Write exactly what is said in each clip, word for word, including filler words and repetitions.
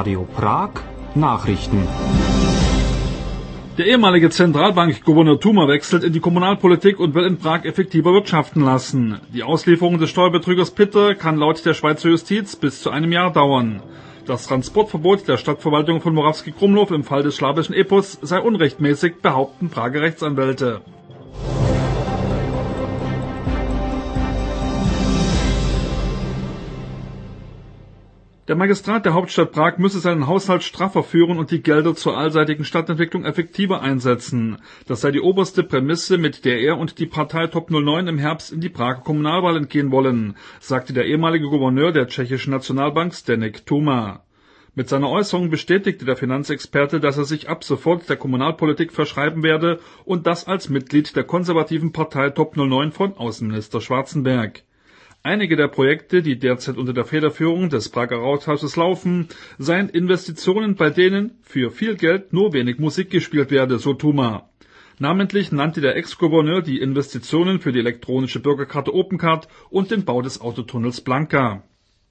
Radio Prag Nachrichten. Der ehemalige Zentralbankgouverneur Tuma wechselt in die Kommunalpolitik und will in Prag effektiver wirtschaften lassen. Die Auslieferung des Steuerbetrügers Pitter kann laut der Schweizer Justiz bis zu einem Jahr dauern. Das Transportverbot der Stadtverwaltung von Moravský Krumlov im Fall des slawischen Epos sei unrechtmäßig, behaupten Prager Rechtsanwälte. Der Magistrat der Hauptstadt Prag müsse seinen Haushalt straffer führen und die Gelder zur allseitigen Stadtentwicklung effektiver einsetzen. Das sei die oberste Prämisse, mit der er und die Partei Top null neun im Herbst in die Prager Kommunalwahl entgehen wollen, sagte der ehemalige Gouverneur der tschechischen Nationalbank Zdeněk Tuma. Mit seiner Äußerung bestätigte der Finanzexperte, dass er sich ab sofort der Kommunalpolitik verschreiben werde und das als Mitglied der konservativen Partei Top null neun von Außenminister Schwarzenberg. Einige der Projekte, die derzeit unter der Federführung des Prager Rathauses laufen, seien Investitionen, bei denen für viel Geld nur wenig Musik gespielt werde, so Tuma. Namentlich nannte der Ex-Gouverneur die Investitionen für die elektronische Bürgerkarte Opencard und den Bau des Autotunnels Blanka.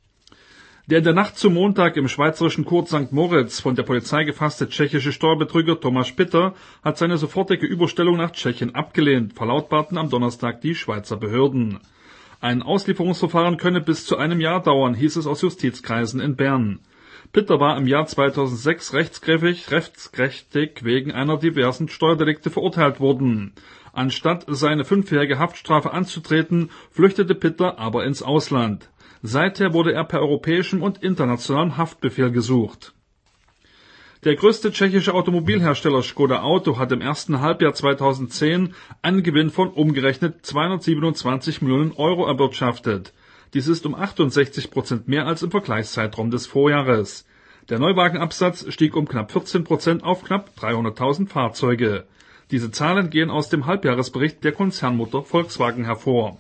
Der in der Nacht zum Montag im schweizerischen Kurt Sankt Moritz von der Polizei gefasste tschechische Steuerbetrüger Tomáš Pitter hat seine sofortige Überstellung nach Tschechien abgelehnt, verlautbarten am Donnerstag die Schweizer Behörden. Ein Auslieferungsverfahren könne bis zu einem Jahr dauern, hieß es aus Justizkreisen in Bern. Pitter war im Jahr zweitausendsechs rechtskräftig, rechtskräftig wegen einer diversen Steuerdelikte verurteilt worden. Anstatt seine fünfjährige Haftstrafe anzutreten, flüchtete Pitter aber ins Ausland. Seither wurde er per europäischem und internationalem Haftbefehl gesucht. Der größte tschechische Automobilhersteller Škoda Auto hat im ersten Halbjahr zweitausendzehn einen Gewinn von umgerechnet zweihundertsiebenundzwanzig Millionen Euro erwirtschaftet. Dies ist um achtundsechzig Prozent mehr als im Vergleichszeitraum des Vorjahres. Der Neuwagenabsatz stieg um knapp vierzehn Prozent auf knapp dreihunderttausend Fahrzeuge. Diese Zahlen gehen aus dem Halbjahresbericht der Konzernmutter Volkswagen hervor.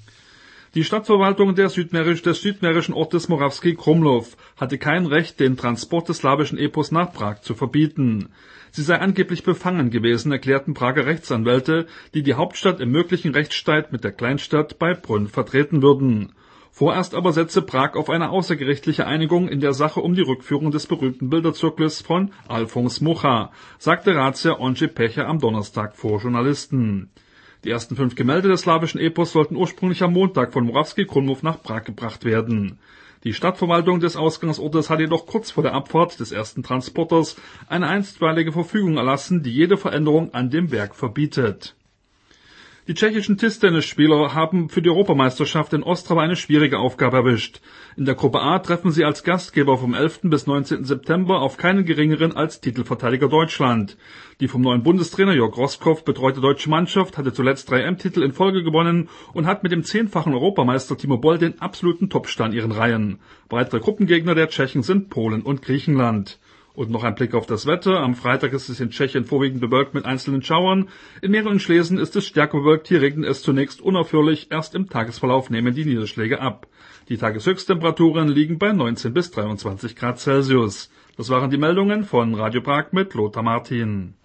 Die Stadtverwaltung der Südmährisch, des südmährischen Ortes Moravský Krumlov hatte kein Recht, den Transport des slawischen Epos nach Prag zu verbieten. Sie sei angeblich befangen gewesen, erklärten Prager Rechtsanwälte, die die Hauptstadt im möglichen Rechtsstreit mit der Kleinstadt bei Brünn vertreten würden. Vorerst aber setze Prag auf eine außergerichtliche Einigung in der Sache um die Rückführung des berühmten Bilderzirkels von Alfons Mucha, sagte Ratsherr Ondřej Pecher am Donnerstag vor Journalisten. Die ersten fünf Gemälde des slawischen Epos sollten ursprünglich am Montag von Moravský Krumlov nach Prag gebracht werden. Die Stadtverwaltung des Ausgangsortes hat jedoch kurz vor der Abfahrt des ersten Transporters eine einstweilige Verfügung erlassen, die jede Veränderung an dem Werk verbietet. Die tschechischen Tischtennisspieler haben für die Europameisterschaft in Ostrava eine schwierige Aufgabe erwischt. In der Gruppe A treffen sie als Gastgeber vom elften bis neunzehnten September auf keinen geringeren als Titelverteidiger Deutschland. Die vom neuen Bundestrainer Jörg Roßkopf betreute deutsche Mannschaft hatte zuletzt drei E M-Titel in Folge gewonnen und hat mit dem zehnfachen Europameister Timo Boll den absoluten Topstar in ihren Reihen. Weitere Gruppengegner der Tschechen sind Polen und Griechenland. Und noch ein Blick auf das Wetter. Am Freitag ist es in Tschechien vorwiegend bewölkt mit einzelnen Schauern. In mehreren Schlesen ist es stärker bewölkt. Hier regnet es zunächst unaufhörlich. Erst im Tagesverlauf nehmen die Niederschläge ab. Die Tageshöchsttemperaturen liegen bei neunzehn bis dreiundzwanzig Grad Celsius. Das waren die Meldungen von Radio Prag mit Lothar Martin.